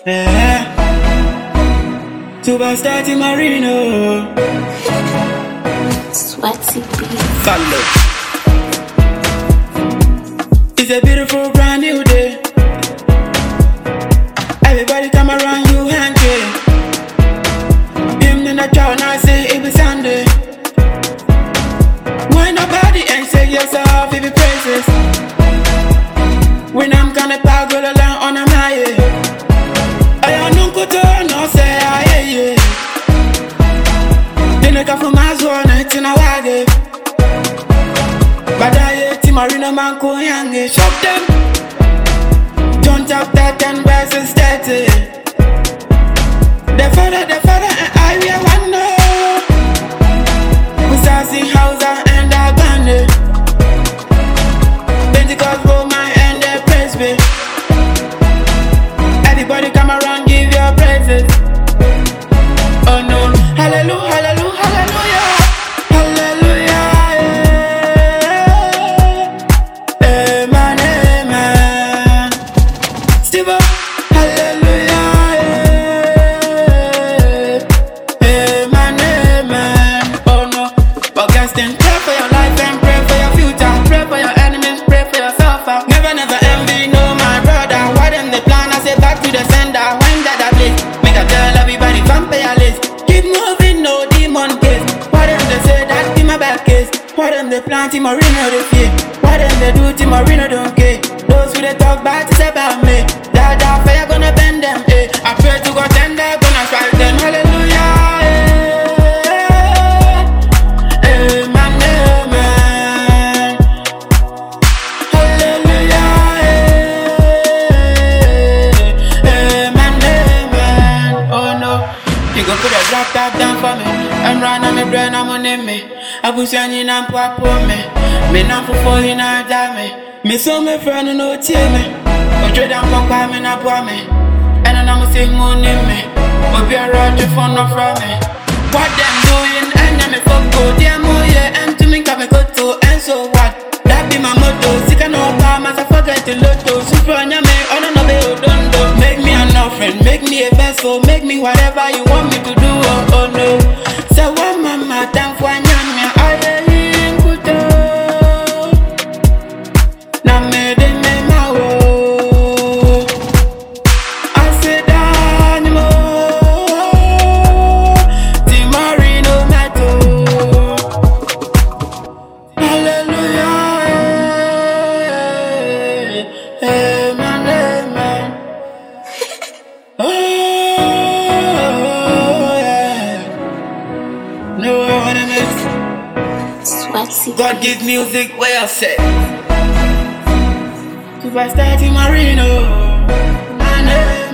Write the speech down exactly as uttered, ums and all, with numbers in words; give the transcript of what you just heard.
Yeah. Superstar T Marino. Sweaty beat. Follow. It's a beautiful brand new day. Everybody come around you hungry. Him in the town, I say it be Sunday. Why nobody and say yourself if you praises. When I'm gonna pass go along on a maye. I don't go to no say I yeah. Then I come from my zone, it's in a waggy. But I hate Marino man go young, shop them. Don't talk that ten verses thirty. The father, the father, and I we are one no. We start sing house and I band. Pentecost Roman and the Presby. Everybody come around, give your praises. Oh no, hallelujah, hallelujah, hallelujah, hallelujah. Yeah. Amen, amen. Steve, hallelujah. Yeah. Amen, amen. Oh no, podcasting, pray for your life and pray for your future. Pray for your enemies, pray for yourself. Never, never envy, no my brother. Why them the plan? I say back to the sender. When that I play, make I tell everybody from pay a list. Keep moving, no demon case. Why them they say that in my back case? Why them they plan T Marino they fear? Why them they do T Marino don't care? Those who they talk bad is about me. That that fire gonna bend them, eh? I pray to God and they're gonna strike them. Hallelujah, eh? Amen, amen. Hallelujah, eh? Amen, amen. Oh no, you gon' put a drop top down for me and run on me brain, I'm on me. I push you in and pop on me. Me not for four in a me. Me so me friend no tear me. But trade and pop me na pour me. And then I'm say money me. But be a road to phone no from me. What them doing and then me fuck go. Damn oh yeah, and to me come me go to. And so what? That be my motto. Sick and no palm as I forget the lotto. Super on your me, oh no no be oh don't do. Make me an offering, make me a vessel. Make me whatever you want me to do, oh, oh no. So what mama time for nyanya I ain't good. Na me de me ma wo. I said animo. T Marino mato. Hallelujah. Amen, amen. Oh yeah. No one miss. Sweaty God give music where I say. Superstar T Marino.